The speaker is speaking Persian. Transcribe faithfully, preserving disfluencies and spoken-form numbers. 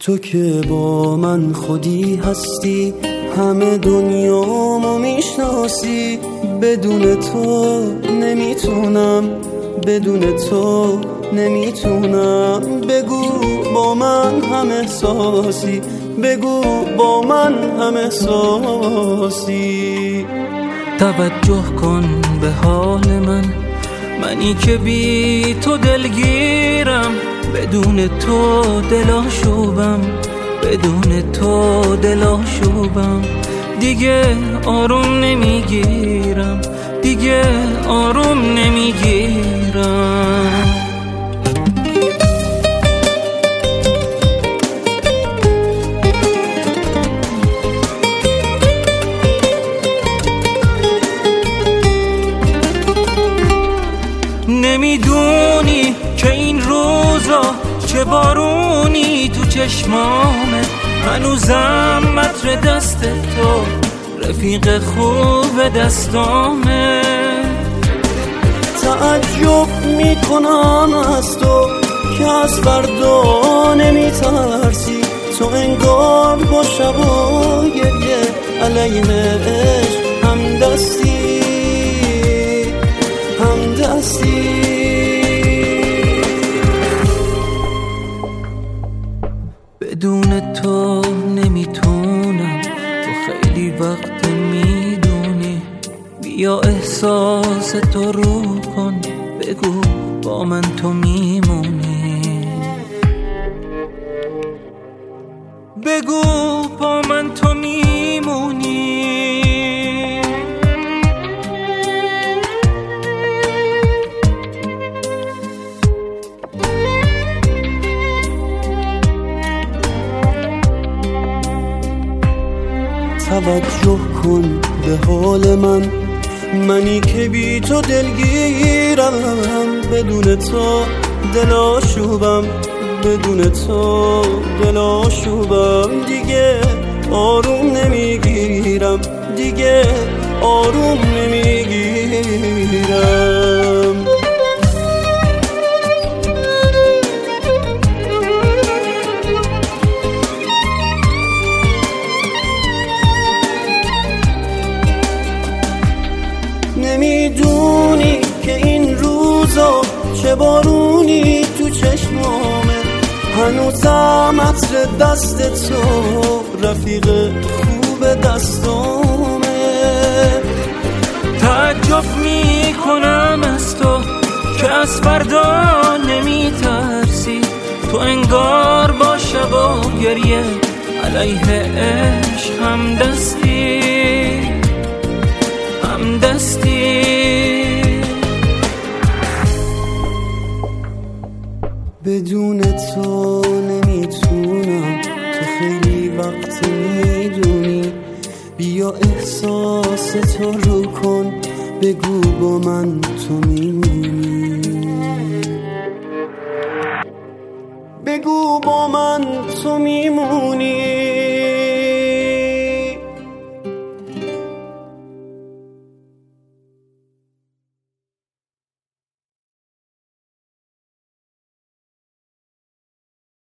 تو که با من خودی هستی، همه دنیامو میشناسی. بدون تو نمیتونم، بدون تو نمیتونم. بگو با من هم احساسی، بگو با من هم احساسی. توجه کن به حال من، منی که بی تو دلگیرم. بدون تو دلاشوبم، بدون تو دلاشوبم. دیگه آروم نمیگیرم، دیگه آروم نمیگیرم. نمیدونی که این روزا چه بارونی تو چشمامه. هنوزم متر دست تو رفیق خوب دستامه. تعجب میکنم از تو که از فردا نمیترسی. تو انگار با شب و گریه علیه عشق هم دستی، هم دستی. بدون تو نمیتونم، تو خیلی وقت میدونی. بیا احساس تو رو کن، بگو با من تو میمونی. بگو با من تو میمونی. توجه کن به حال من، منی که بی تو دلگیرم. بدون تو دلاشوبم، بدون تو دلاشوبم. دیگه آروم نمیگیرم، دیگه آروم نمیگیرم. نمیدونی که این روزا چه بارونی تو چشمامه. هنوزم عطر دست تو رفیق خوب دستامه. تعجب میکنم از تو که از فردا نمیترسی. تو انگار با شب و گریه علیه عشق هم دستی، هم دستی. بدون تو نمیتونم، تو خیلی وقت میدونی. بیا احساس تو رو کن، بگو با من تو میمونی. بگو با من تو میمونی.